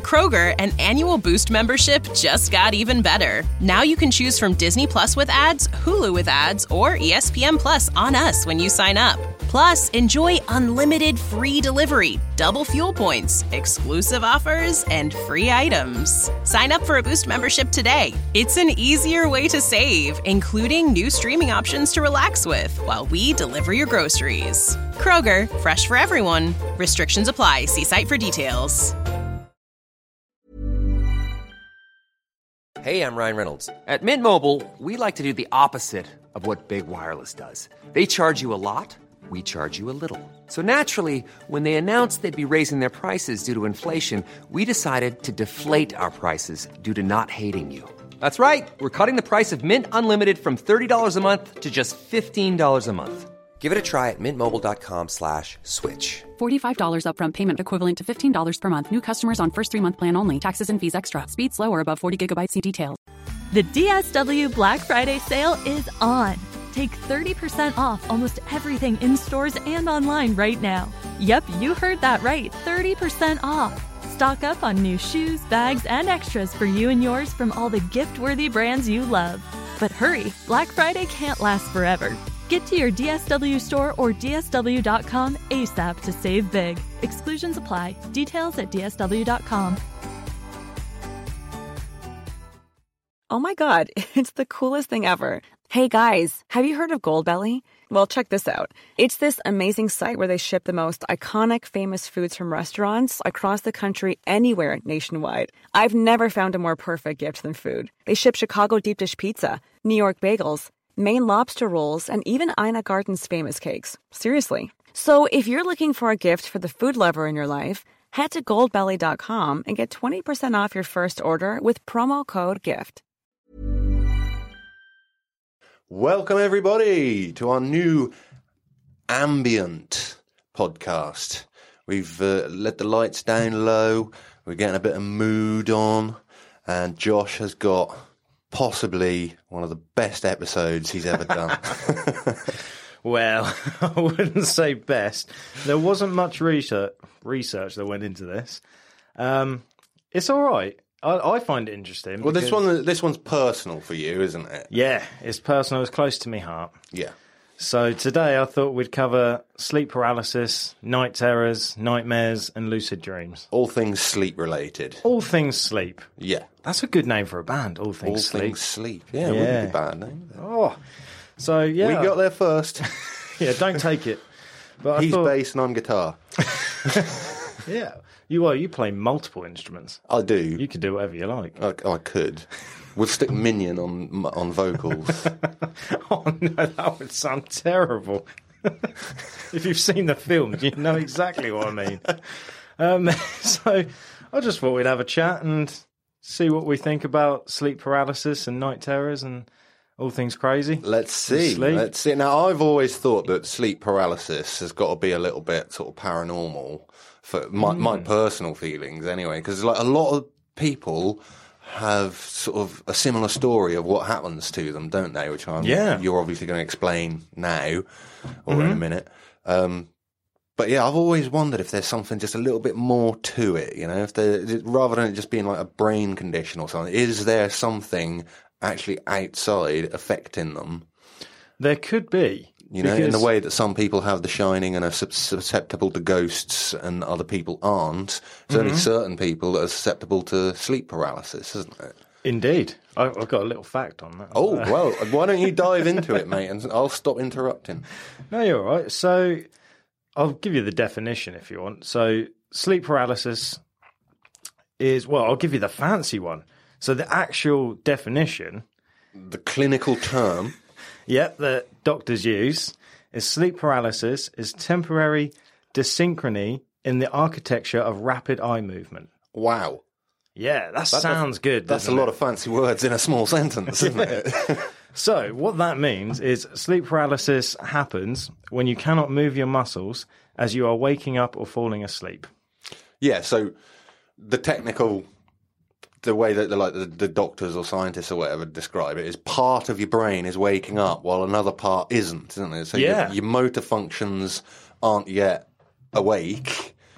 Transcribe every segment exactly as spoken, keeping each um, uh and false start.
Kroger, an annual Boost membership just got even better. Now you can choose from Disney Plus with ads, Hulu with ads, or E S P N Plus on us when you sign up. Plus, enjoy unlimited free delivery, double fuel points, exclusive offers, and free items. Sign up for a Boost membership today. It's an easier way to save, including new streaming options to relax with while we deliver your groceries. Kroger, fresh for everyone. Restrictions apply. See site for details. Hey, I'm Ryan Reynolds. At Mint Mobile, we like to do the opposite of what Big Wireless does. They charge you a lot, we charge you a little. So naturally, when they announced they'd be raising their prices due to inflation, we decided to deflate our prices due to not hating you. That's right. We're cutting the price of Mint Unlimited from thirty dollars a month to just fifteen dollars a month. Give it a try at mintmobile.com slash switch. forty-five dollars upfront payment equivalent to fifteen dollars per month. New customers on first three-month plan only. Taxes and fees extra. Speed slower above forty gigabytes. See details. The D S W Black Friday sale is on. Take thirty percent off almost everything in stores and online right now. Yep, you heard that right. thirty percent off. Stock up on new shoes, bags, and extras for you and yours from all the gift-worthy brands you love. But hurry, Black Friday can't last forever. Get to your D S W store or D S W dot com ASAP to save big. Exclusions apply. Details at D S W dot com. Oh my God, it's the coolest thing ever. Hey guys, have you heard of Goldbelly? Well, check this out. It's this amazing site where they ship the most iconic famous foods from restaurants across the country anywhere nationwide. I've never found a more perfect gift than food. They ship Chicago deep dish pizza, New York bagels, Maine lobster rolls, and even Ina Garten's famous cakes. Seriously. So if you're looking for a gift for the food lover in your life, head to goldbelly dot com and get twenty percent off your first order with promo code GIFT. Welcome, everybody, to our new ambient podcast. We've uh, let the lights down low. We're getting a bit of mood on. And Josh has got possibly one of the best episodes he's ever done. Well, I wouldn't say best. There wasn't much research, research that went into this. Um, it's all right. I, I find it interesting. Well, because, this one, this one's personal for you, isn't it? Yeah, it's personal. It's close to my heart. Yeah. So today I thought we'd cover sleep paralysis, night terrors, nightmares, and lucid dreams. All things sleep related. All things sleep. Yeah. That's a good name for a band, All Things All Sleep. things sleep. Yeah, it Yeah. wouldn't be bad name. Oh, so yeah. We got there first. Yeah, don't take it. But I He's thought, bass and I'm guitar. Yeah. You are. You play multiple instruments. I do. You can do whatever you like. I, I could. We'll stick Minion on on vocals. Oh no, that would sound terrible. If you've seen the film, you know exactly what I mean. Um, so I just thought we'd have a chat and see what we think about sleep paralysis and night terrors and all things crazy. Let's see. Sleep. Let's see. Now, I've always thought that sleep paralysis has got to be a little bit sort of paranormal for my, mm. my personal feelings, anyway. Because like a lot of people have sort of a similar story of what happens to them, don't they? Which I'm, yeah. you're obviously going to explain now or mm-hmm. in a minute. Um, but yeah, I've always wondered if there's something just a little bit more to it. You know, if there rather than it just being like a brain condition or something, is there something actually outside affecting them? There could be. You know, in the way that some people have The Shining and are susceptible to ghosts and other people aren't. There's mm-hmm. only certain people that are susceptible to sleep paralysis, isn't it? Indeed. I've got a little fact on that. Oh, well, why don't you dive into it, mate, and I'll stop interrupting. No, you're all right. So I'll give you the definition if you want. So sleep paralysis is, well, I'll give you the fancy one. So the actual definition... The clinical term... Yep, that doctors use is sleep paralysis is temporary dysynchrony in the architecture of rapid eye movement. Wow. Yeah, that, that that's, sounds good. That's a it? lot of fancy words in a small sentence, isn't it? So what that means is sleep paralysis happens when you cannot move your muscles as you are waking up or falling asleep. Yeah, so the technical... the way that the, like the, the doctors or scientists or whatever describe it is part of your brain is waking up while another part isn't, isn't it? So yeah. your, your motor functions aren't yet awake,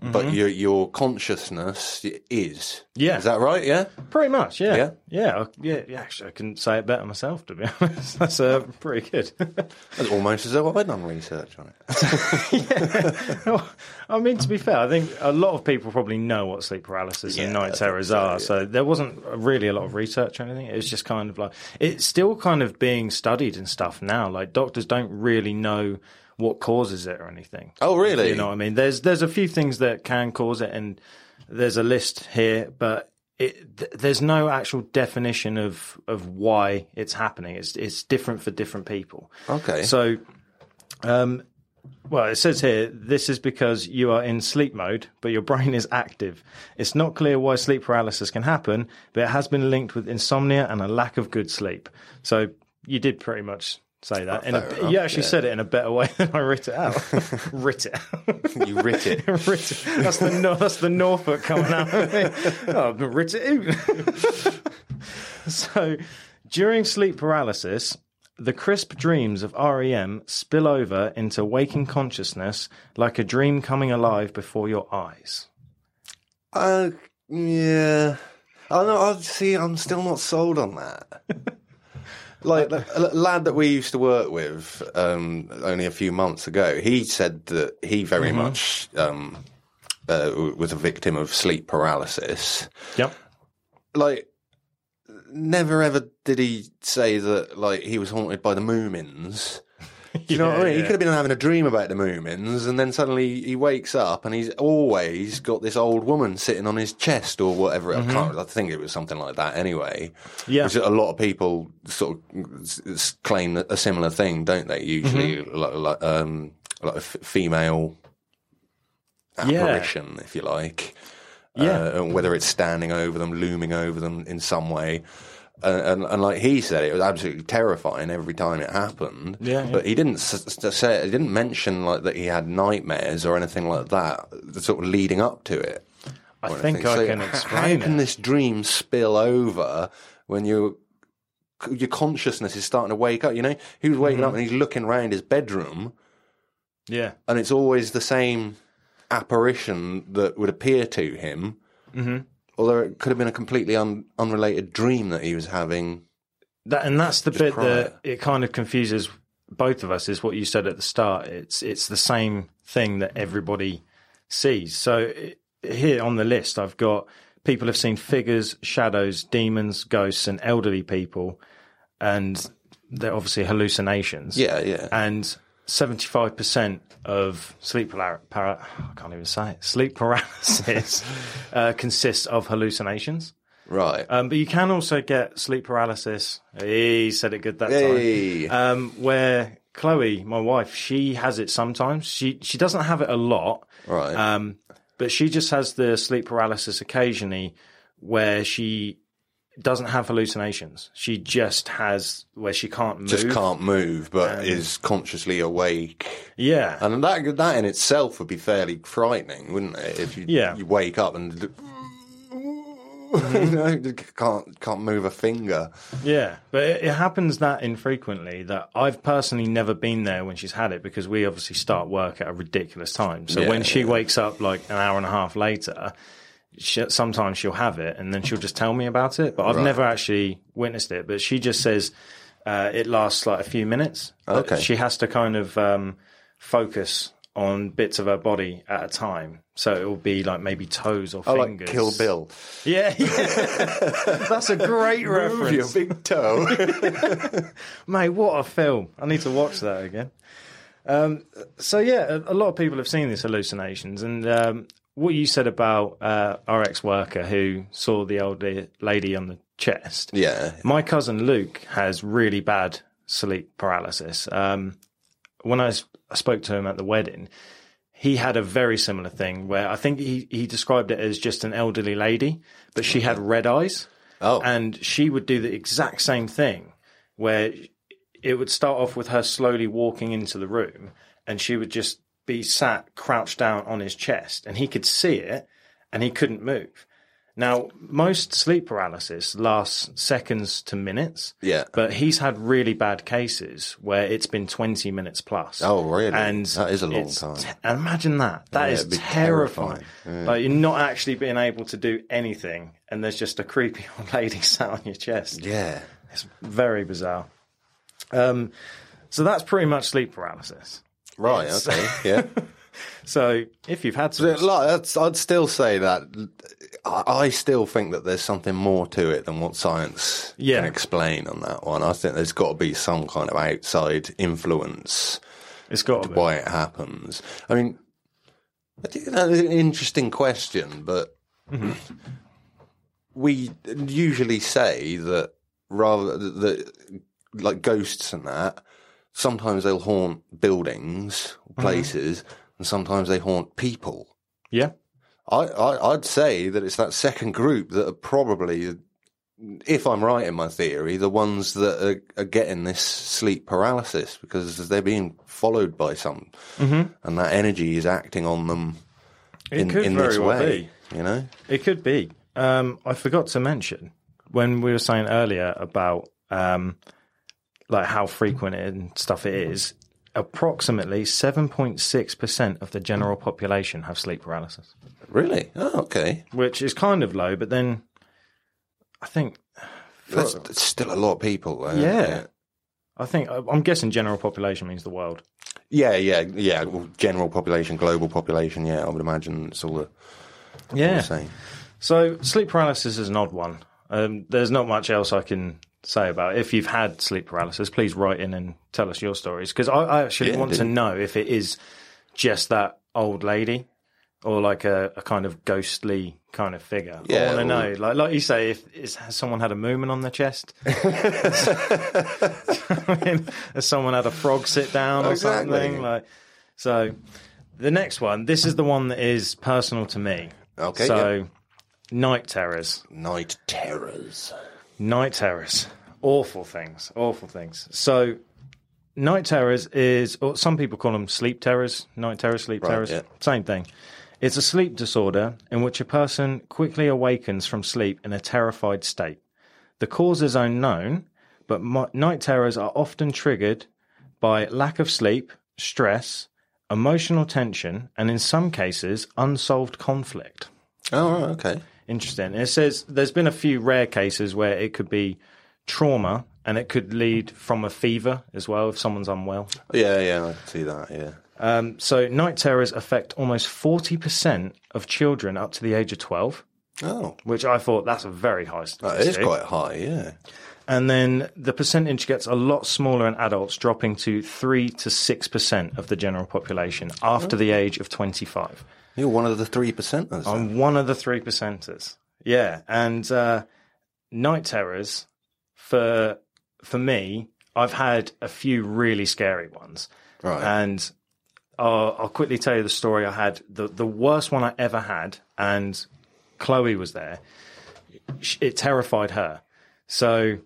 mm-hmm. but your your consciousness is. Yeah. Is that right? Yeah? Pretty much, yeah. Yeah? Yeah, I- yeah, yeah, actually, I couldn't say it better myself, to be honest. That's uh, pretty good. It's almost as though I've done research on it. yeah. I mean, to be fair, I think a lot of people probably know what sleep paralysis Yeah, and I night think terrors so, are, yeah. so there wasn't really a lot of research or anything. It was just kind of like, it's still kind of being studied and stuff now. Like, doctors don't really know what causes it or anything. Oh, really? You know what I mean? There's there's a few things that can cause it, and there's a list here, but it, th- there's no actual definition of, of why it's happening. It's it's different for different people. Okay. So, um, well, it says here, this is because you are in sleep mode, but your brain is active. It's not clear why sleep paralysis can happen, but it has been linked with insomnia and a lack of good sleep. So you did pretty much say that. In a, Fair enough, you actually yeah. said it in a better way than I writ it out. Writ it out. You writ it. Writ it. That's the Nor- that's the Norfolk coming out of me. Oh, I've writ it out. So, during sleep paralysis, the crisp dreams of R E M spill over into waking consciousness like a dream coming alive before your eyes. Uh, yeah. I don't know. I see. I'm still not sold on that. Like a lad that we used to work with um, only a few months ago, he said that he very Mm-hmm. much um, uh, was a victim of sleep paralysis. Yep. Like, never ever did he say that like he was haunted by the Moomins. Do you know what I mean? He yeah. could have been having a dream about the Moomins, and then suddenly he wakes up and he's always got this old woman sitting on his chest or whatever. Mm-hmm. I can't. I think it was something like that anyway. Yeah. Which a lot of people sort of s- s- claim a similar thing, don't they? Usually, Mm-hmm. like, like, um, like a f- female Yeah. apparition, if you like. Yeah. Uh, and whether it's standing over them, looming over them in some way. And, and, and like he said, it was absolutely terrifying every time it happened. Yeah, yeah. But he didn't s- s- say, he didn't mention like that he had nightmares or anything like that, sort of leading up to it. I or think anything. I So can h- explain How can it. this dream spill over when you your consciousness is starting to wake up? You know, he was waking Mm-hmm. up and he's looking around his bedroom, Yeah. and it's always the same apparition that would appear to him. Mm-hmm. Although it could have been a completely un- unrelated dream that he was having. That and that's the Just bit prior. that it kind of confuses both of us. Is what you said at the start. It's it's the same thing that everybody sees. So it, here on the list, I've got people have seen figures, shadows, demons, ghosts, and elderly people, and they're obviously hallucinations. Yeah, yeah. And seventy-five percent of sleep para- para- I can't even say it. Sleep paralysis uh, consists of hallucinations. Right. Um, but you can also get sleep paralysis. He said it good that Hey. time. Um, where Chloe, my wife, she has it sometimes. She she doesn't have it a lot. Right. Um, but she just has the sleep paralysis occasionally, where she doesn't have hallucinations. She just has where she can't move. Just can't move, but is consciously awake. Yeah. And that that in itself would be fairly frightening, wouldn't it? If you, Yeah. you wake up and you know, can't can't move a finger. Yeah, but it, it happens that infrequently that I've personally never been there when she's had it, because we obviously start work at a ridiculous time. So Yeah, when she yeah. wakes up like an hour and a half later, she, sometimes she'll have it and then she'll just tell me about it. But I've Right. never actually witnessed it. But she just says uh, it lasts like a few minutes. But Okay. She has to kind of um, focus on bits of her body at a time. So it will be like maybe toes or I like fingers. Kill Bill. Yeah, yeah. That's a great reference. Move your big toe. Mate, what a film. I need to watch that again. Um, so, yeah, a, a lot of people have seen these hallucinations. And um, what you said about uh, our ex-worker who saw the old lady on the chest. Yeah. My cousin Luke has really bad sleep paralysis. Um, when I, s- I spoke to him at the wedding, he had a very similar thing where I think he, he described it as just an elderly lady, but she had red eyes. Oh. And she would do the exact same thing where it would start off with her slowly walking into the room and she would just be sat crouched down on his chest and he could see it and he couldn't move. Now, most sleep paralysis lasts seconds to minutes. Yeah. But he's had really bad cases where it's been twenty minutes plus. Oh, really? And that is a long it's time. T- imagine that. That Yeah, is it'd be terrifying. terrifying. Yeah. Like, you're not actually being able to do anything, and there's just a creepy old lady sat on your chest. Yeah. It's very bizarre. Um, so that's pretty much sleep paralysis. Right, It's- okay, yeah. So if you've had So, some... like, that's- I'd still say that I, I still think that there's something more to it than what science Yeah. can explain on that one. I think there's got to be some kind of outside influence It's got to to be. why it happens. I mean, I think that's an interesting question, but we usually say that rather that like ghosts and that, sometimes they'll haunt buildings, places, and sometimes they haunt people. Yeah. I, I, I'd say that it's that second group that are probably, if I'm right in my theory, the ones that are, are getting this sleep paralysis because they're being followed by some, Mm-hmm. and that energy is acting on them It in, could in very this well way. be. You know, It could be. Um, I forgot to mention when we were saying earlier about um, like how frequent it and stuff it is. Approximately seven point six percent of the general population have sleep paralysis, really? Oh, okay. which is kind of low. But then I think, That's, that's still a lot of people. Though, yeah, isn't it? I think I'm guessing general population means the world. Yeah, yeah, yeah. Well, general population, global population. Yeah, I would imagine it's all the, all Yeah. the same. So sleep paralysis is an odd one. Um, there's not much else I can say about it. If you've had sleep paralysis, please write in and tell us your stories, because I, I actually Yeah, want do. to know if it is just that old lady or like a, a kind of ghostly kind of figure. I Yeah, want to or- know, like like you say, if is, has someone had a moomin on their chest? I mean, has someone had a frog sit down or Exactly. something? Like, so the next one, this is the one that is personal to me. Okay, So yeah. night terrors. Night terrors. Night terrors. Awful things. Awful things. So, night terrors is, or some people call them sleep terrors. Night terrors, sleep Right, terrors. yeah. Same thing. It's a sleep disorder in which a person quickly awakens from sleep in a terrified state. The cause is unknown, but mo- night terrors are often triggered by lack of sleep, stress, emotional tension, and in some cases, unsolved conflict. Oh, right, okay. Interesting. It says there's been a few rare cases where it could be trauma and it could lead from a fever as well if someone's unwell. Yeah, yeah, I can see that, yeah. Um, so night terrors affect almost forty percent of children up to the age of twelve, Oh, which I thought that's a very high that statistic. is quite high, yeah. And then the percentage gets a lot smaller in adults, dropping to three to six percent of the general population after the age of twenty-five. You're one of the three percenters. I'm one of the three percenters. Yeah, and uh, night terrors for for me, I've had a few really scary ones, Right. and I'll, I'll quickly tell you the story I had. the The worst one I ever had, and Chloe was there. Sh- It terrified her. So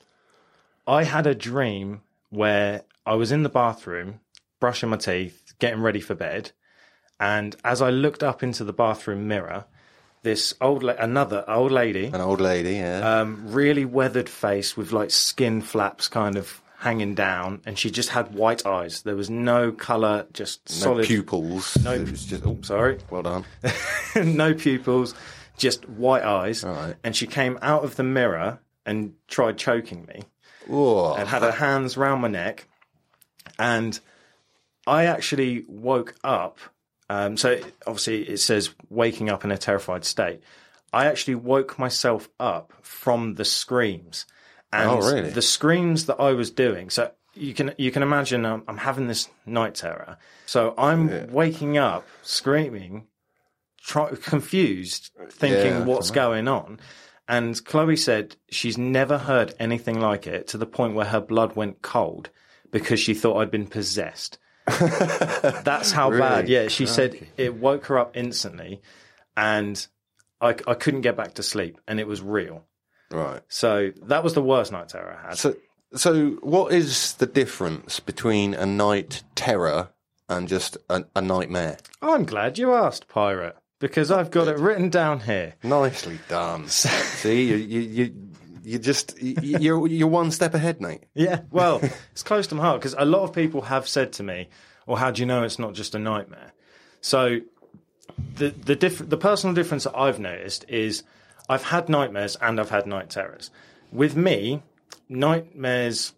I had a dream where I was in the bathroom, brushing my teeth, getting ready for bed. And as I looked up into the bathroom mirror, this old, la- another old lady, An old lady, yeah. um, really weathered face with like skin flaps kind of hanging down, and she just had white eyes. There was no colour, just no solid. pupils. No, It was just, oh, sorry, well done. no pupils, just white eyes. All right. And she came out of the mirror and tried choking me, Whoa. and had her hands round my neck, and I actually woke up. Um, so obviously it says waking up in a terrified state. I actually woke myself up from the screams, and Oh, really? the screams that I was doing. So you can you can imagine um, I'm having this night terror. So I'm waking up screaming, try, confused, thinking Yeah, what's I going on. And Chloe said she's never heard anything like it, to the point where her blood went cold because she thought I'd been possessed. That's how Really? bad. Yeah, she said Crikey. it woke her up instantly, and I, I couldn't get back to sleep, and it was real. Right. So that was the worst night terror I had. So, so what is the difference between a night terror and just a, a nightmare? I'm glad you asked, Pirate, because I've got it written down here. Nicely done. See, you, you, you, you just you, you're you're one step ahead, mate. Yeah, well, it's close to my heart because a lot of people have said to me, "Well, how do you know it's not just a nightmare?" So, the the diff- the personal difference that I've noticed is I've had nightmares and I've had night terrors. With me, nightmares.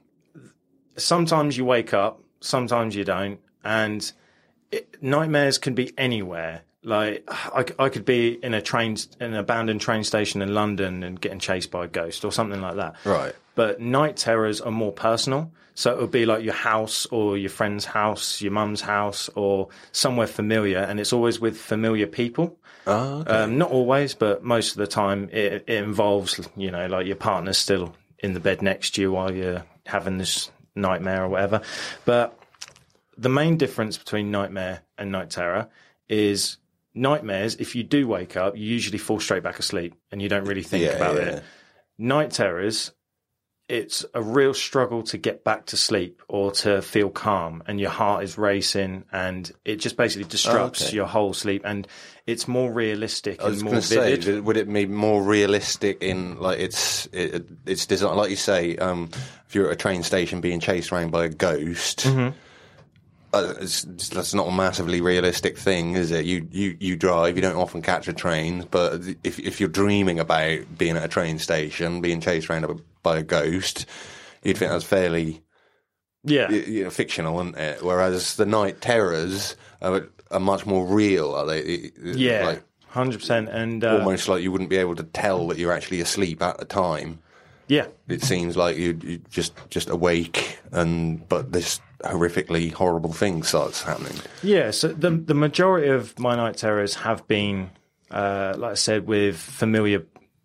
Sometimes you wake up, sometimes you don't, and it, nightmares can be anywhere. Like I, I could be in a train, in an abandoned train station in London and getting chased by a ghost or something like that. Right. But night terrors are more personal. So it would be like your house or your friend's house, your mum's house, or somewhere familiar, and it's always with familiar people. Oh, okay. Um, not always, but most of the time it, it involves, you know, like your partner's still in the bed next to you while you're having this nightmare or whatever. But the main difference between nightmare and night terror is nightmares, if you do wake up, you usually fall straight back asleep and you don't really think yeah, about yeah. it. Night terrors, it's a real struggle to get back to sleep or to feel calm, and your heart is racing, and it just basically disrupts oh, okay. your whole sleep, and it's more realistic I was and more going to say, vivid. would it be more realistic in like it's it, it's design, like you say, um, if you're at a train station being chased around by a ghost. Mm-hmm. Uh, it's, it's, that's not a massively realistic thing, is it? You, you you drive, you don't often catch a train, but if if you're dreaming about being at a train station, being chased around by a ghost, you'd think that's fairly Yeah, you know, fictional, isn't it? Whereas the night terrors are, are much more real, are they? yeah, like, hundred percent, and uh, almost like you wouldn't be able to tell that you're actually asleep at the time. yeah, It seems like you you just just awake, and but this horrifically horrible thing starts happening. yeah. So the the majority of my night terrors have been, uh, like I said, with familiar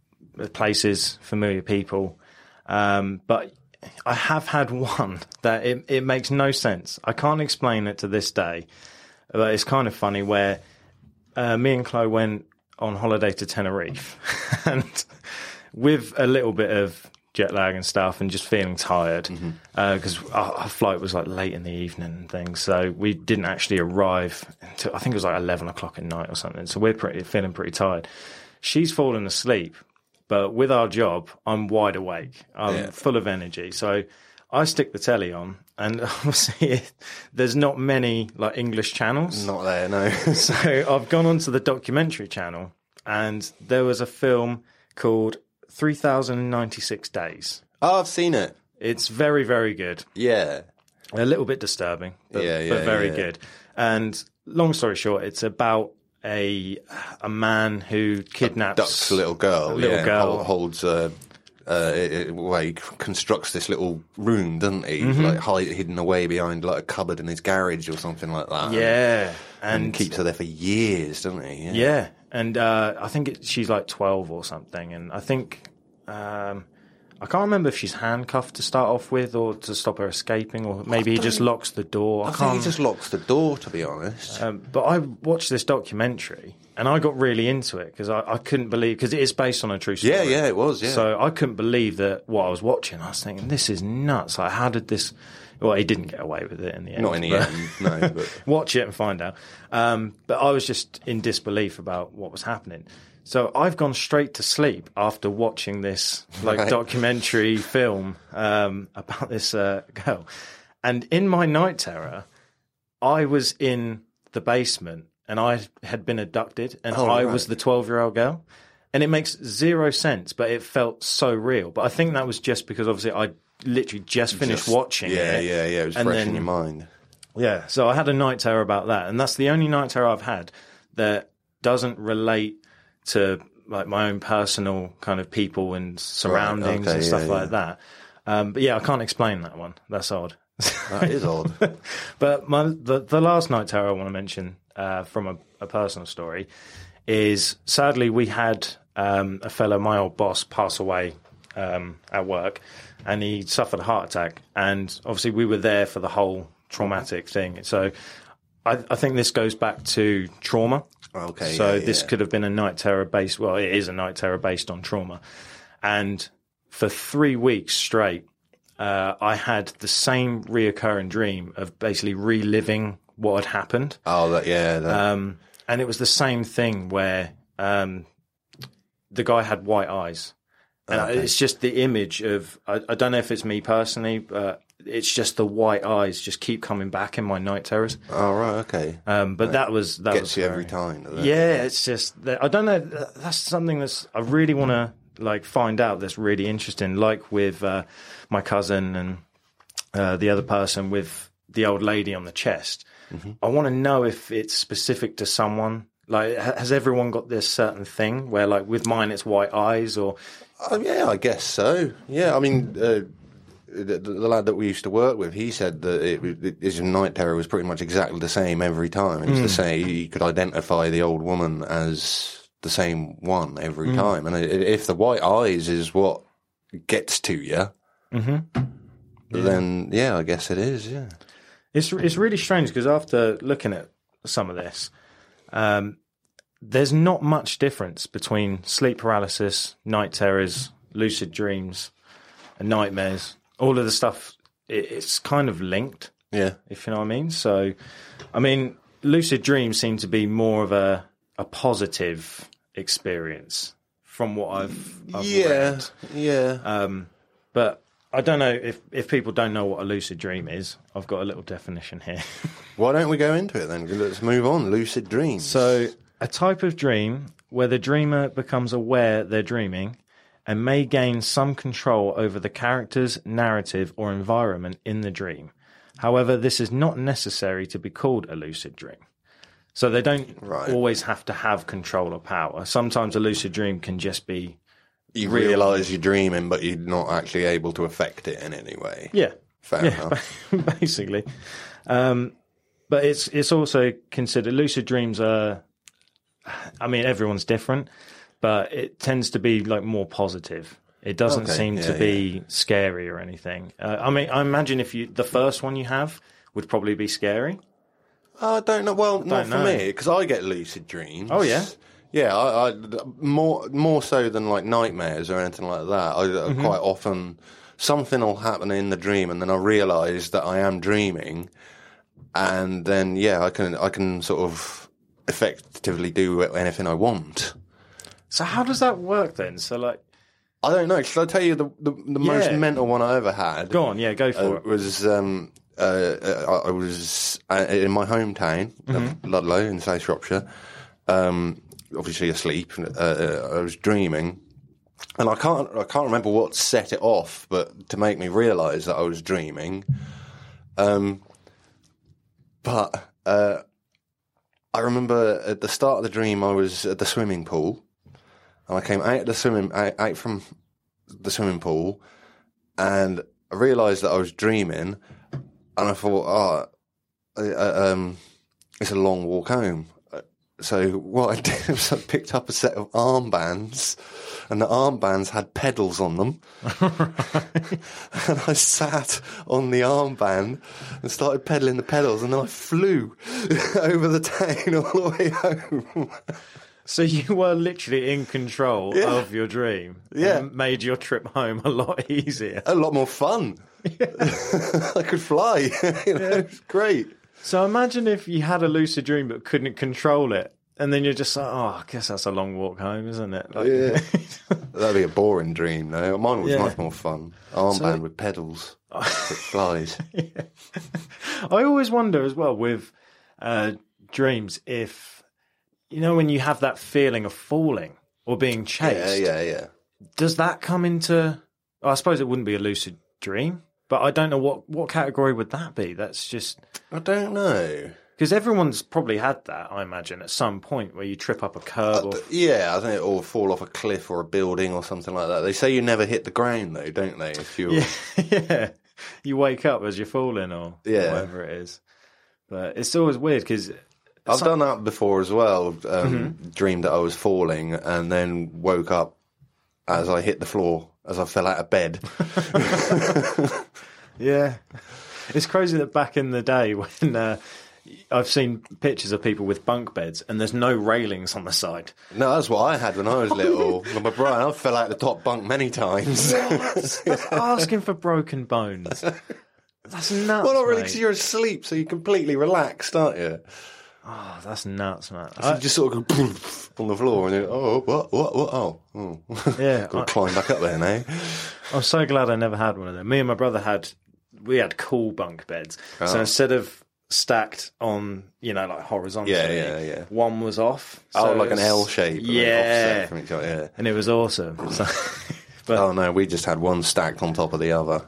places, familiar people, um, but I have had one that it, it makes no sense. I can't explain it to this day, but it's kind of funny where uh, me and Chloe went on holiday to Tenerife and with a little bit of jet lag and stuff and just feeling tired because mm-hmm. uh, our, our flight was like late in the evening and things. So we didn't actually arrive until I think it was like eleven o'clock at night or something. So we're pretty feeling pretty tired. She's fallen asleep. But with our job, I'm wide awake. I'm Yeah. full of energy. So I stick the telly on, and obviously there's not many like English channels. Not there, no. So I've gone onto the documentary channel, and there was a film called three thousand ninety-six Days. Oh, I've seen it. It's very, very good. Yeah. A little bit disturbing, but, Yeah, yeah, but very yeah. good. And long story short, it's about a a man who kidnaps Ducks a little girl. a little yeah, girl. hol- holds uh, uh, it, it, well, he constructs this little room, doesn't he? Mm-hmm. Like hide, hidden away behind like a cupboard in his garage or something like that. Yeah, and, and keeps her there for years, doesn't he? Yeah, and uh, I think it, she's like twelve or something, and I think um, I can't remember if she's handcuffed to start off with or to stop her escaping, or maybe he just locks the door. I, I, think can't. he just locks the door, to be honest. Um, but I watched this documentary and I got really into it because I, I couldn't believe, because it is based on a true story. yeah, yeah, it was. Yeah. So I couldn't believe that what I was watching. I was thinking, this is nuts. Like, how did this? Well, he didn't get away with it in the end. Not in the but- end, no. But Watch it and find out. Um, but I was just in disbelief about what was happening. So I've gone straight to sleep after watching this like Right. documentary film um, about this uh, girl. And in my night terror, I was in the basement and I had been abducted, and Oh, I right. was the twelve-year-old girl. And it makes zero sense, but it felt so real. But I think that was just because obviously I literally just finished just- watching Yeah, it. yeah, yeah. It was and fresh then- in your mind. Yeah, so I had a night terror about that, and that's the only night terror I've had that doesn't relate to like my own personal kind of people and surroundings okay, and stuff yeah, like that. Um, but yeah, I can't explain that one. That's odd. That is odd. But my the, the last night terror I want to mention uh, from a, a personal story is sadly we had um, a fellow, my old boss, pass away um, at work, and he suffered a heart attack. And obviously we were there for the whole traumatic thing. So I, I think this goes back to trauma. Okay. So yeah, this yeah. could have been a night terror based. Well, it is a night terror based on trauma. And for three weeks straight, uh, I had the same reoccurring dream of basically reliving what had happened. Oh, that, yeah. That, Um, and it was the same thing where um, the guy had white eyes. And okay. It's just the image of, I, I don't know if it's me personally, but it's just the white eyes just keep coming back in my night terrors. Oh, right, okay. Um, but that, that was, that gets was you very, every time. Doesn't yeah, it? it's just, that, I don't know, that's something that's, I really want to like find out that's really interesting. Like with uh, my cousin and uh, the other person with the old lady on the chest. Mm-hmm. I want to know if it's specific to someone. Like, has everyone got this certain thing where, like, with mine it's white eyes or... Uh, yeah, I guess so. Yeah, I mean, uh, the, the lad that we used to work with, he said that it, it, his night terror was pretty much exactly the same every time. It was mm. the same. He could identify the old woman as the same one every mm. time. And if the white eyes is what gets to you, mm-hmm. yeah. then, yeah, I guess it is, yeah. It's, it's really strange because after looking at some of this... Um, there's not much difference between sleep paralysis, night terrors, lucid dreams, and nightmares. All of the stuff, it, it's kind of linked. Yeah. If you know what I mean. So, I mean, lucid dreams seem to be more of a, a positive experience from what I've, I've yeah, read. Yeah. Um, but I don't know if, if people don't know what a lucid dream is. I've got a little definition here. Why don't we go into it then? Let's move on. Lucid dreams. So, a type of dream where the dreamer becomes aware they're dreaming and may gain some control over the character's narrative or environment in the dream. However, this is not necessary to be called a lucid dream. So they don't right. always have to have control or power. Sometimes a lucid dream can just be... You realise you're dreaming, but you're not actually able to affect it in any way. Yeah. Fair yeah, enough. Basically. Um, but it's it's also considered... Lucid dreams are... I mean, everyone's different, but it tends to be like more positive. It doesn't okay. seem yeah, to be yeah. scary or anything. Uh, I mean, I imagine if you the first one you have would probably be scary. I don't know. Well, don't not for know. me because I get lucid dreams. Oh yeah, yeah. I, I more more so than like nightmares or anything like that. I mm-hmm. quite often something will happen in the dream, and then I realise that I am dreaming, and then yeah, I can I can sort of. effectively do anything I want. So how does that work then? So like, I don't know. Should I tell you the the, the yeah. most mental one I ever had? Go on, yeah, go for uh, it. Was um uh I was uh, in my hometown mm-hmm. of Ludlow in South Shropshire. Um, obviously asleep. Uh, I was dreaming, and I can't I can't remember what set it off, but to make me realise that I was dreaming. Um, but uh. I remember at the start of the dream, I was at the swimming pool, and I came out of the swimming out, out from the swimming pool, and I realised that I was dreaming, and I thought, oh, uh, um, it's a long walk home. So what I did was I picked up a set of armbands, and the armbands had pedals on them. And I sat on the armband and started pedaling the pedals, and then I flew over the town all the way home. So you were literally in control yeah. of your dream. Yeah. And made your trip home a lot easier. A lot more fun. Yeah. I could fly. You know, yeah. It was great. So imagine if you had a lucid dream but couldn't control it, and then you're just like, oh, I guess that's a long walk home, isn't it? Like, yeah. That'd be a boring dream, though. Mine was yeah. much more fun. Armband so, with pedals. It flies. Yeah. I always wonder as well with uh, dreams if, you know, when you have that feeling of falling or being chased. Yeah, yeah, yeah. Does that come into, well, I suppose it wouldn't be a lucid dream, but I don't know what, what category would that be. That's just... I don't know. Because everyone's probably had that, I imagine, at some point where you trip up a curb. Or... Uh, yeah, I think it will fall off a cliff or a building or something like that. They say you never hit the ground, though, don't they? If you yeah, yeah, you wake up as you're falling or yeah. whatever it is. But it's always weird because... I've some... done that before as well. Um, mm-hmm. Dreamed that I was falling and then woke up as I hit the floor, as I fell out of bed. Yeah. It's crazy that back in the day when uh, I've seen pictures of people with bunk beds and there's no railings on the side. No, that's what I had when I was little. My brother, I fell out the top bunk many times. That's, that's asking for broken bones. That's nuts. Well, not really, mate. because you're asleep, so you're completely relaxed, aren't you? Oh, that's nuts, man. So I, you just sort of go poof on the floor and you're, oh, what, what, what, oh. oh. Yeah, Got to I- climb back up there now. I'm so glad I never had one of them. Me and my brother had, we had cool bunk beds. Oh. So instead of stacked on, you know, like horizontally, Yeah, yeah, yeah. one was off. Oh, So like an it's- L shape. and then Yeah. offset from each other, yeah. And it was awesome. So, but Oh, no, we just had one stacked on top of the other.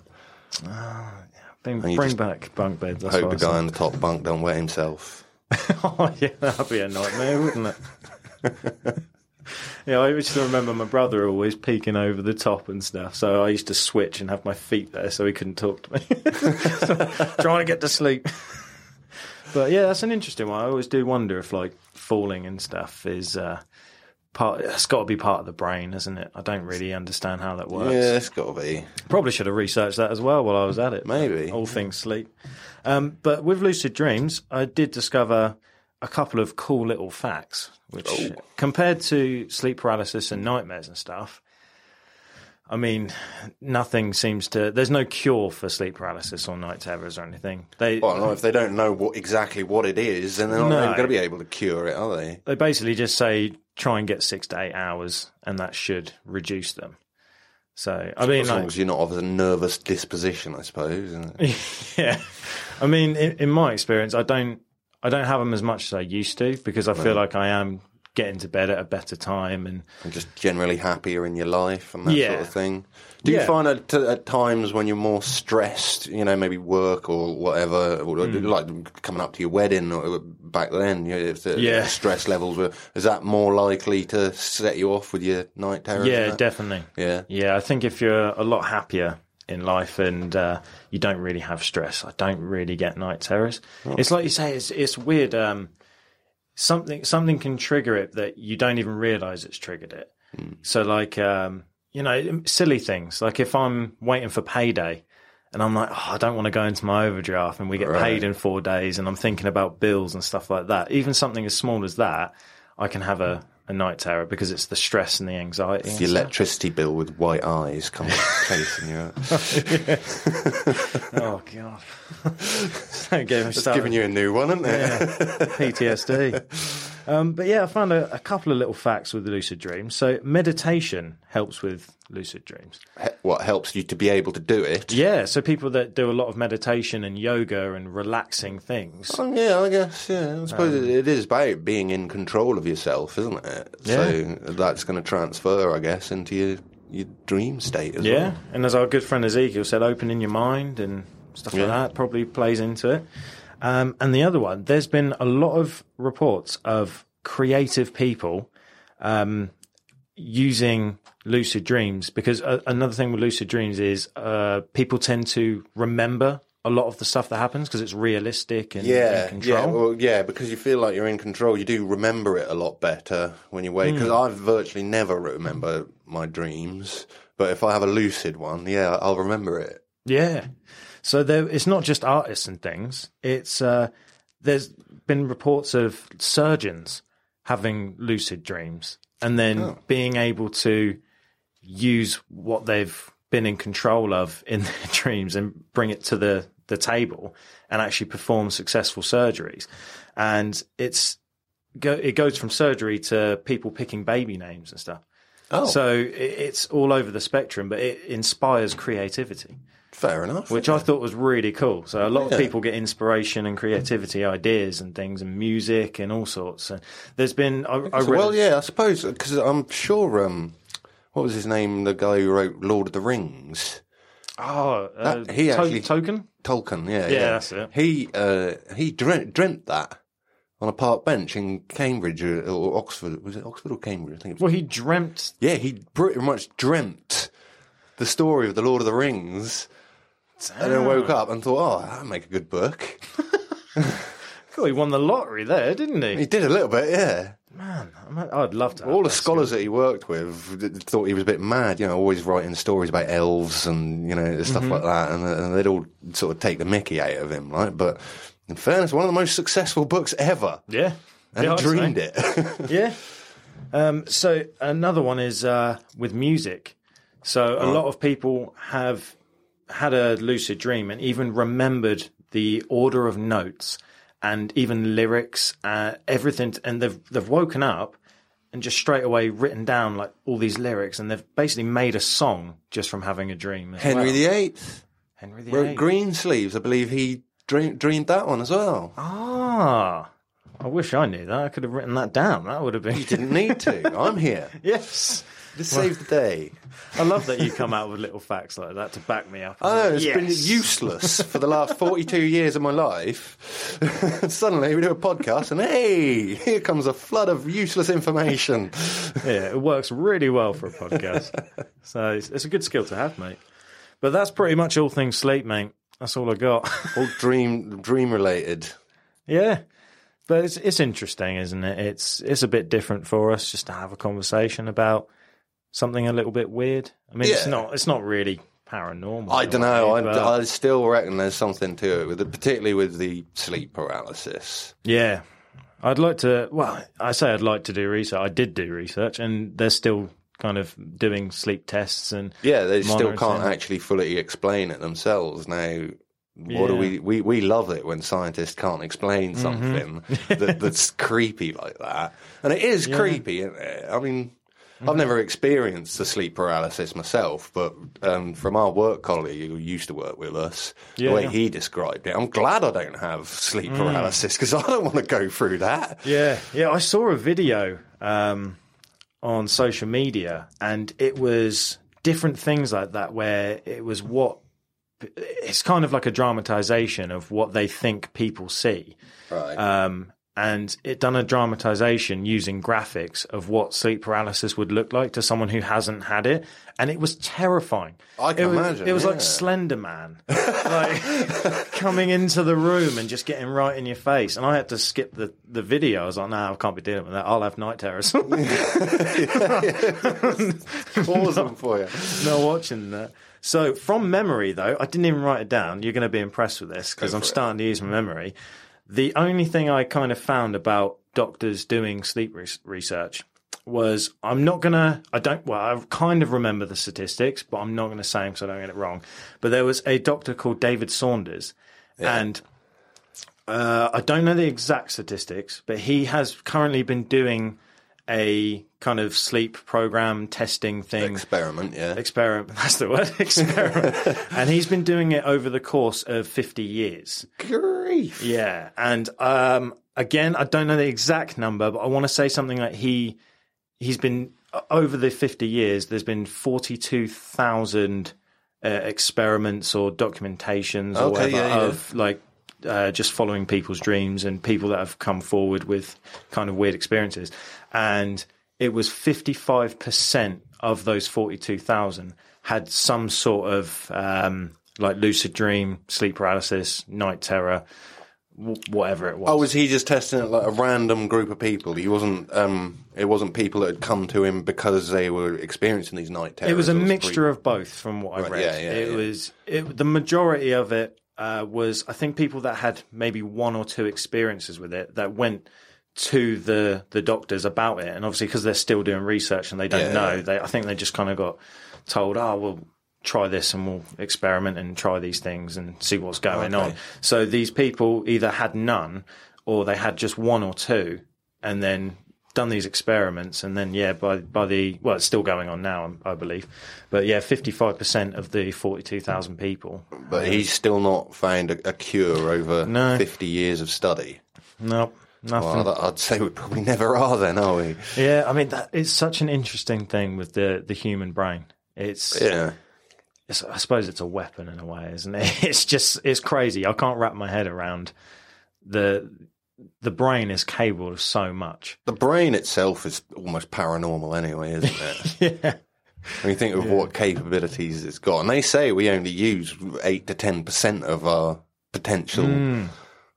bring, and you bring just back bunk beds. That's Hope what the I guy said. on the top bunk don't wet himself. Oh, yeah, that'd be a nightmare, wouldn't it? Yeah, I used to remember my brother always peeking over the top and stuff. So I used to switch and have my feet there so he couldn't talk to me. Trying to get to sleep. But yeah, that's an interesting one. I always do wonder if like falling and stuff is uh, part. It's got to be part of the brain, isn't it? I don't really understand how that works. Yeah, it's got to be. Probably should have researched that as well while I was at it. Maybe. All things sleep. Um, but with lucid dreams, I did discover a couple of cool little facts, which Oh. compared to sleep paralysis and nightmares and stuff, I mean, nothing seems to. There's no cure for sleep paralysis or night terrors or anything. They Well, no, if they don't know what exactly what it is, then they're not No. going to be able to cure it, are they? they basically just say try and get six to eight hours, and that should reduce them. So I mean, As long like, as you're not of a nervous disposition, I suppose. Isn't it? yeah, I mean, in, in my experience, I don't, I don't have them as much as I used to because I feel like I am getting to bed at a better time and And just generally happier in your life and that Yeah. sort of thing. Do you Yeah. find at, at times when you're more stressed, you know, maybe work or whatever, or Hmm. like coming up to your wedding or back then, you know, if the Yeah. stress levels were, is that more likely to set you off with your night terrors? yeah, and that? definitely. Yeah. Yeah, I think if you're a lot happier in life and uh, you don't really have stress, I don't really get night terrors. Oh. It's like you say, it's it's weird. Um, something something can trigger it that you don't even realize it's triggered it. Hmm. So like um, you know, silly things like if I'm waiting for payday. And I'm like, oh, I don't want to go into my overdraft, and we get Right. paid in four days, and I'm thinking about bills and stuff like that. Even something as small as that, I can have a, a night terror because it's the stress and the anxiety. It's and the stuff. electricity bill with white eyes coming chasing you out. Oh god! Don't get me It's started. giving you a new one, isn't it? Yeah, P T S D. Um, but yeah, I found a, a couple of little facts with lucid dreams. So meditation helps with lucid dreams. He- What helps you to be able to do it? Yeah, so people that do a lot of meditation and yoga and relaxing things. Oh, yeah, I guess, yeah. I suppose it it is about being in control of yourself, isn't it? So that's going to transfer, I guess, into your, your dream state as Yeah, well. and as our good friend Ezekiel said, opening your mind and stuff like Yeah. that probably plays into it. Um, and the other one, there's been a lot of reports of creative people um, using lucid dreams because uh, another thing with lucid dreams is uh, people tend to remember a lot of the stuff that happens because it's realistic and Yeah, in control. yeah, well, yeah, because you feel like you're in control. You do remember it a lot better when you wake. Because I virtually never remember my dreams, but if I have a lucid one, yeah, I'll remember it. Yeah. So there, it's not just artists and things. It's uh, there's been reports of surgeons having lucid dreams and then being able to use what they've been in control of in their dreams and bring it to the, the table and actually perform successful surgeries. And it's go, it goes from surgery to people picking baby names and stuff. Oh. So it, it's all over the spectrum, but it inspires creativity, Fair enough. which I thought was really cool. So a lot Yeah. of people get inspiration and creativity, ideas and things, and music and all sorts. And there's been, I, I So, read, well, yeah, I suppose, because I'm sure, um, what was his name, the guy who wrote Lord of the Rings? oh, uh, That- he to- actually- token. Tolkien, yeah. Yeah, that's it. He, uh, he dreamt, dreamt that on a park bench in Cambridge or, or Oxford. Was it Oxford or Cambridge? I think it was. Well, he dreamt. Yeah, he pretty much dreamt the story of the Lord of the Rings and then woke up and thought, oh, that'd make a good book. God, he won the lottery there, didn't he? He did a little bit, yeah. Man, I'm- I'd love to. have All the that scholars that he worked with th- thought he was a bit mad, you know, always writing stories about elves and, you know, stuff Mm-hmm. like that. And, and they'd all sort of take the mickey out of him, right? But in fairness, one of the most successful books ever. skill. Yeah, And yeah, he I'd dreamed say. it. Yeah. Um, so another one is uh, with music. So a lot of people have had a lucid dream and even remembered the order of notes and even lyrics, uh, everything. And they've they've woken up and just straight away written down like all these lyrics, and they've basically made a song just from having a dream. As Henry well. the Eighth. Henry the Wrote Eighth. Greensleeves. I believe he dream, dreamed that one as well. Ah, I wish I knew that. I could have written that down. That would have been. You didn't need to. I'm here. Yes. This saved the day. I love that you come out with little facts like that to back me up. I know, it's Yes. been useless for the last forty-two years of my life. Suddenly we do a podcast and hey, here comes a flood of useless information. Yeah, it works really well for a podcast. So it's, it's a good skill to have, mate. But that's pretty much all things sleep, mate. That's all I got. All dream dream related. Yeah. But it's it's interesting, isn't it? It's it's a bit different for us just to have a conversation about something a little bit weird. I mean, it's Yeah. not it's not really paranormal. I in a don't know. way, I, but- I still reckon there's something to it, with it, particularly with the sleep paralysis. Yeah. I'd like to, well, I say I'd like to do research. I did do research, and they're still kind of doing sleep tests and Yeah, they still monitoring. can't actually fully explain it themselves now. What do Yeah. we, we we love it when scientists can't explain something that, that's creepy like that, and it is Yeah. creepy, isn't it? I mean, I've never experienced the sleep paralysis myself, but um, from our work colleague who used to work with us, Yeah, the way yeah. he described it, I'm glad I don't have sleep paralysis because I don't want to go through that. Yeah, yeah. I saw a video um, on social media, and it was different things like that, where it was what it's kind of like a dramatization of what they think people see. Right. Um, and it done a dramatization using graphics of what sleep paralysis would look like to someone who hasn't had it, and it was terrifying. I can it was, imagine, It was yeah. like Slender Man, like coming into the room and just getting right in your face. And I had to skip the, the video. I was like, "No, I can't be dealing with that. I'll have night terrors." Pause them for you. No watching that. So from memory, though, I didn't even write it down. You're going to be impressed with this because Go I'm for it. starting to use my memory. The only thing I kind of found about doctors doing sleep re- research was I'm not going to, I don't, well, I kind of remember the statistics, but I'm not going to say them so I don't get it wrong. But there was a doctor called David Saunders, and uh, I don't know the exact statistics, but he has currently been doing a kind of sleep program testing thing. Experiment, yeah. Experiment, that's the word, experiment. And he's been doing it over the course of fifty years. Grief. Yeah. And um, again, I don't know the exact number, but I want to say something like he, he's been, over the fifty years, there's been forty-two thousand uh, experiments or documentations or Okay, whatever yeah, yeah. of like, uh, just following people's dreams and people that have come forward with kind of weird experiences. And it was fifty-five percent of those forty-two thousand had some sort of um, like lucid dream, sleep paralysis, night terror, w- whatever it was. Oh, was he just testing it like a random group of people? He wasn't. Um, it wasn't people that had come to him because they were experiencing these night terrors. It was a or spree- mixture of both, from what I Right, read. yeah, yeah, it yeah. was it, the majority of it uh, was, I think, people that had maybe one or two experiences with it that went to the the doctors about it, and obviously because they're still doing research and they don't Yeah, know, yeah. they I think they just kind of got told, "Oh, we'll try this and we'll experiment and try these things and see what's going Okay. on." So these people either had none or they had just one or two, and then done these experiments, and then yeah, by by the well, it's still going on now, I believe, but yeah, fifty-five percent of the forty-two thousand people. But he's still not found a, a cure over No. fifty years of study. No, nothing. Well, I'd- I'd say we probably never are then, are we? Yeah, I mean that it's such an interesting thing with the the human brain. It's, Yeah. it's I suppose it's a weapon in a way, isn't it? It's just it's crazy. I can't wrap my head around the the brain is capable of so much. The brain itself is almost paranormal anyway, isn't it? Yeah. When you think of what capabilities it's got. And they say we only use eight to ten percent of our potential Hmm.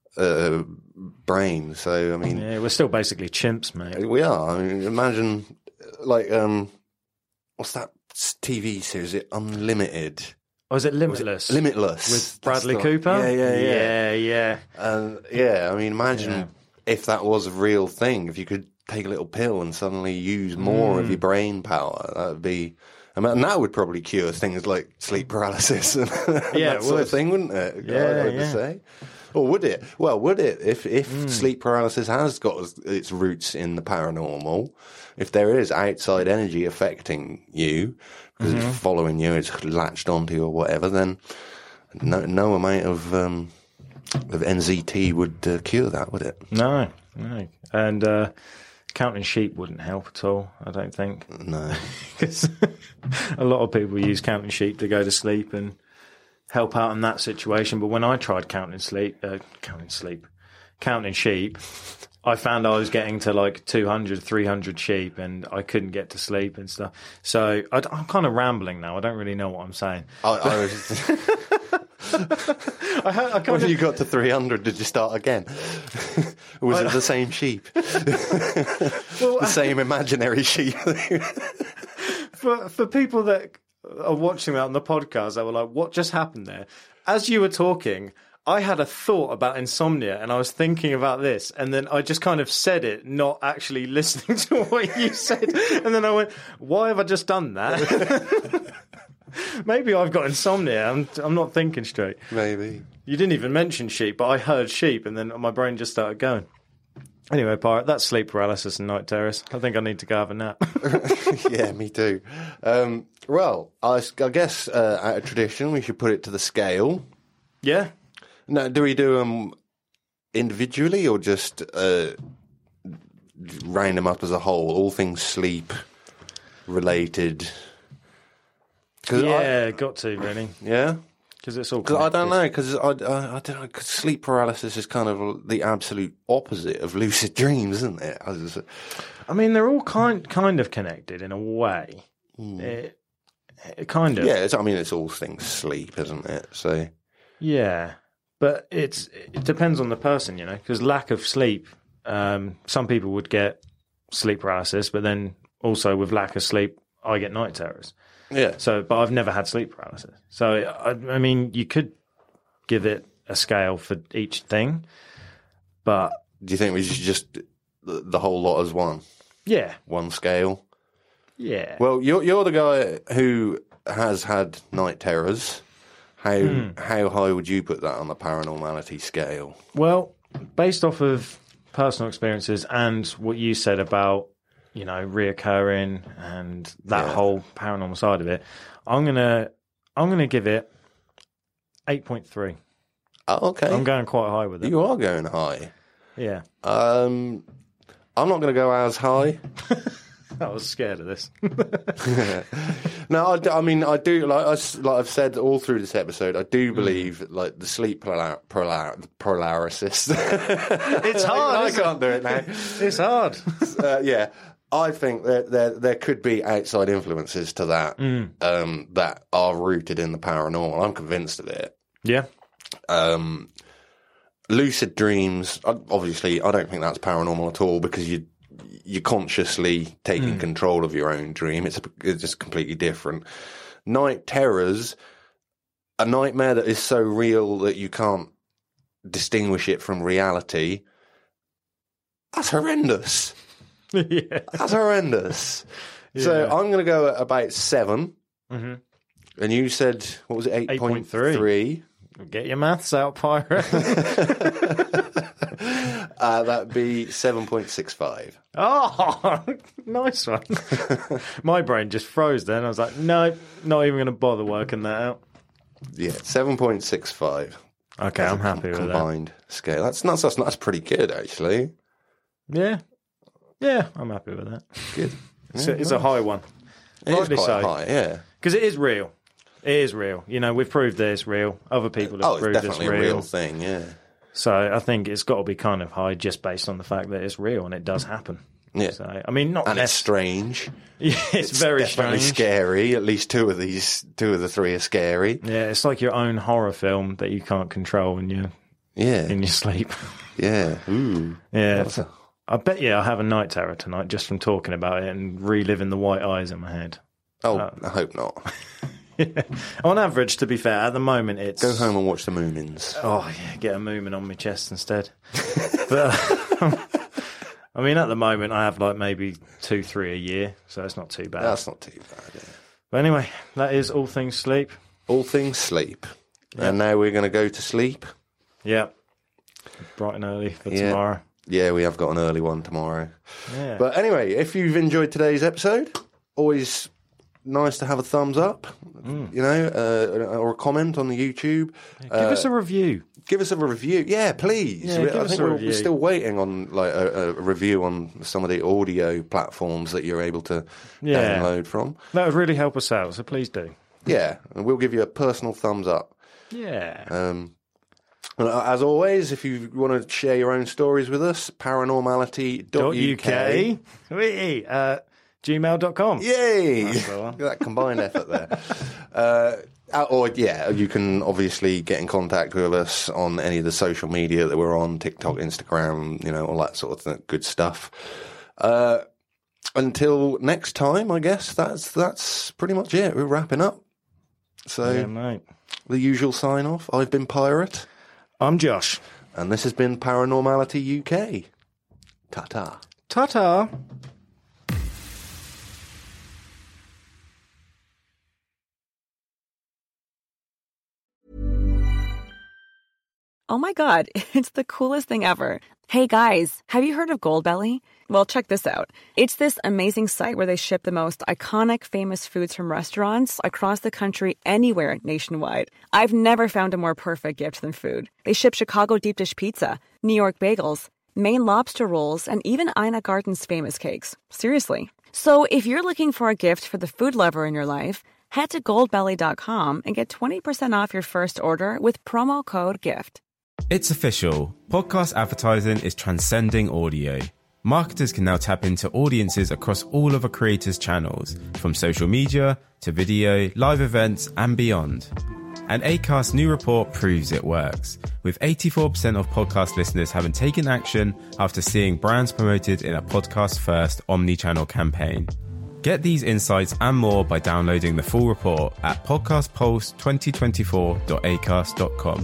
uh, brain. So, I mean, Yeah, we're still basically chimps, mate. we are. I mean, imagine, like, um, what's that T V series? Is it Unlimited? Or is it Limitless? Limitless. With Bradley That's the- Cooper? Yeah, yeah, yeah. Yeah, yeah. And yeah, I mean, imagine Yeah. if that was a real thing, if you could take a little pill and suddenly use more Hmm. of your brain power, that would be I mean, and that would probably cure things like sleep paralysis and Yeah, that it sort would. of thing, wouldn't it? Yeah, I would yeah. say. Or would it? Well, would it? If if Mm. sleep paralysis has got its roots in the paranormal, if there is outside energy affecting you because Mm-hmm. it's following you, it's latched onto you or whatever, then no no amount of um, of N Z T would uh, cure that, would it? No, no. And uh, counting sheep wouldn't help at all, I don't think. No. Because a lot of people use counting sheep to go to sleep and help out in that situation. But when I tried counting sleep, uh, counting sleep, counting sheep, I found I was getting to like two hundred, three hundred sheep and I couldn't get to sleep and stuff. So I, I'm kind of rambling now. I don't really know what I'm saying. I, I was. I, heard, I kind When of, you got to three hundred, did you start again? Or was it the same sheep? well, The same imaginary sheep? for for people that are watching that on the podcast, they were like, "What just happened there?" As you were talking, I had a thought about insomnia, and I was thinking about this, and then I just kind of said it, not actually listening to what you said, and then I went, "Why have I just done that?" Maybe I've got insomnia. I'm I'm not thinking straight. Maybe. You didn't even mention sheep, but I heard sheep, and then my brain just started going. Anyway, Pirate, that's sleep paralysis and night terrors. I think I need to go have a nap. Yeah, me too. Um, well, I, s- I guess uh, out of tradition, we should put it to the scale. Yeah? Now, do we do them individually or just uh, round them up as a whole? All things sleep related. 'Cause Yeah, got to, really. I, yeah? Because it's all Because I don't connected. know, because I, I, I don't know, 'cause sleep paralysis is kind of the absolute opposite of lucid dreams, isn't it? I was just- I mean, they're all kind kind of connected in a way. It, it kind of. yeah, it's, I mean, it's all things sleep, isn't it? So, Yeah. But it's it depends on the person, you know, because lack of sleep, um, some people would get sleep paralysis, but then also with lack of sleep, I get night terrors. yeah. So, but I've never had sleep paralysis. So, I, I mean, you could give it a scale for each thing, but Do you think we should just the, the whole lot as one, yeah, one scale? yeah. Well, you're you're the guy who has had night terrors. How Hmm. how high would you put that on the paranormality scale? Well, based off of personal experiences and what you said about, you know, reoccurring and that Yeah. whole paranormal side of it, I'm gonna I'm gonna give it eight point three. Oh, okay, I'm going quite high with it. you are going high. Yeah, Um, I'm not going to go as high. I was scared of this. No, I, d- I mean I do like I, s- like I've said all through this episode. I Hmm. do believe like the sleep polar, polar, paralysis. It's hard. I isn't can't do it now. it? It's hard. uh, yeah, I think that there there could be outside influences to that Mm. um, that are rooted in the paranormal. I'm convinced of it. Yeah. Um, lucid dreams, I- obviously, I don't think that's paranormal at all because you you're consciously taking Mm. control of your own dream. It's, it's just completely different. Night terrors, a nightmare that is so real that you can't distinguish it from reality. That's horrendous. Yeah. That's horrendous. So Yeah. I'm going to go at about seven. hmm And you said, what was it, eight point three? Get your maths out, Pirate. uh, that'd be seven point six five. Oh, nice one. My brain just froze then. I was like, no, not even going to bother working that out. Yeah, seven point six five. Okay, I'm happy with that. Combined scale. That's, that's, that's, that's pretty good, actually. Yeah. Yeah, I'm happy with that. Good. It's, a, it's a high one. It is Rightly quite so. high, yeah. Because it is real. It is real. You know, we've proved that it's real. Other people have Oh, it's proved definitely it's a real. real thing, yeah. So I think it's got to be kind of high just based on the fact that it's real and it does happen. Yeah. So, I mean, not And it's nec- strange. Yeah, it's, very definitely strange. scary. At least two of these, two of the three are scary. Yeah, it's like your own horror film that you can't control when you're Yeah, in your sleep. yeah. Ooh. Yeah. That's a- I bet you I have a night terror tonight just from talking about it and reliving the white eyes in my head. Oh, Uh, I hope not. On average, to be fair, at the moment it's... Go home and watch the Moomins. Oh, yeah, get a moomin on my chest instead. But, I mean, at the moment I have like maybe two, three a year, so it's not too bad. That's not too bad. Yeah. But anyway, that is All Things Sleep. All things sleep. Yep. And now we're going to go to sleep. Yeah. Bright and early for Yeah. tomorrow. Yeah, we have got an early one tomorrow. Yeah. But anyway, if you've enjoyed today's episode, always nice to have a thumbs up, mm. you know, uh, or a comment on the YouTube. Yeah, give uh, us a review. Give us a review. Yeah, please. Yeah, we, give I us think a we're, review. we're still waiting on like a, a review on some of the audio platforms that you're able to Yeah. download from. That would really help us out, so please do. Yeah, and we'll give you a personal thumbs up. Yeah. Um, as always, if you want to share your own stories with us, paranormality dot U K. Wee, uh, gmail dot com. Yay! That's the one. That combined effort there. Uh, or, yeah, you can obviously get in contact with us on any of the social media that we're on, TikTok, Instagram, you know, all that sort of th- good stuff. Uh, until next time, I guess that's that's pretty much it. We're wrapping up. So, Yeah, mate. the usual sign off. I've been Pirate. I'm Josh. And this has been Paranormality U K. Ta-ta. Ta-ta. Oh my God, it's the coolest thing ever. Hey guys, have you heard of Goldbelly? Well, check this out. It's this amazing site where they ship the most iconic famous foods from restaurants across the country anywhere nationwide. I've never found a more perfect gift than food. They ship Chicago deep dish pizza, New York bagels, Maine lobster rolls, and even Ina Garten's famous cakes. Seriously. So if you're looking for a gift for the food lover in your life, head to goldbelly dot com and get twenty percent off your first order with promo code GIFT. It's official. Podcast advertising is transcending audio. Marketers can now tap into audiences across all of a creator's channels, from social media to video, live events, and beyond. And Acast's new report proves it works, with eighty-four percent of podcast listeners having taken action after seeing brands promoted in a podcast-first omni-channel campaign. Get these insights and more by downloading the full report at podcast pulse twenty twenty-four dot acast dot com.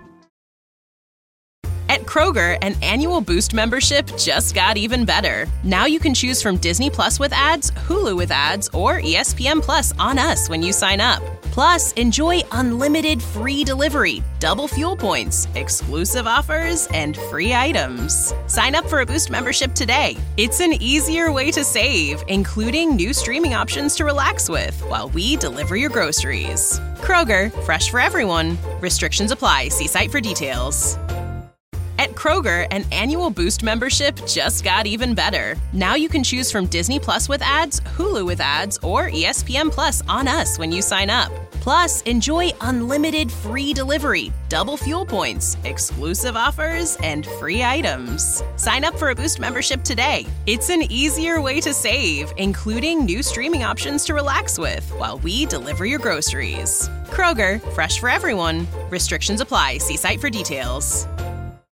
At Kroger, an annual Boost membership just got even better. Now you can choose from Disney Plus with ads, Hulu with ads, or E S P N Plus on us when you sign up. Plus, enjoy unlimited free delivery, double fuel points, exclusive offers, and free items. Sign up for a Boost membership today. It's an easier way to save, including new streaming options to relax with while we deliver your groceries. Kroger, fresh for everyone. Restrictions apply. See site for details. At Kroger, an annual Boost membership just got even better. Now you can choose from Disney Plus with ads, Hulu with ads, or E S P N Plus on us when you sign up. Plus, enjoy unlimited free delivery, double fuel points, exclusive offers, and free items. Sign up for a Boost membership today. It's an easier way to save, including new streaming options to relax with while we deliver your groceries. Kroger, fresh for everyone. Restrictions apply. See site for details.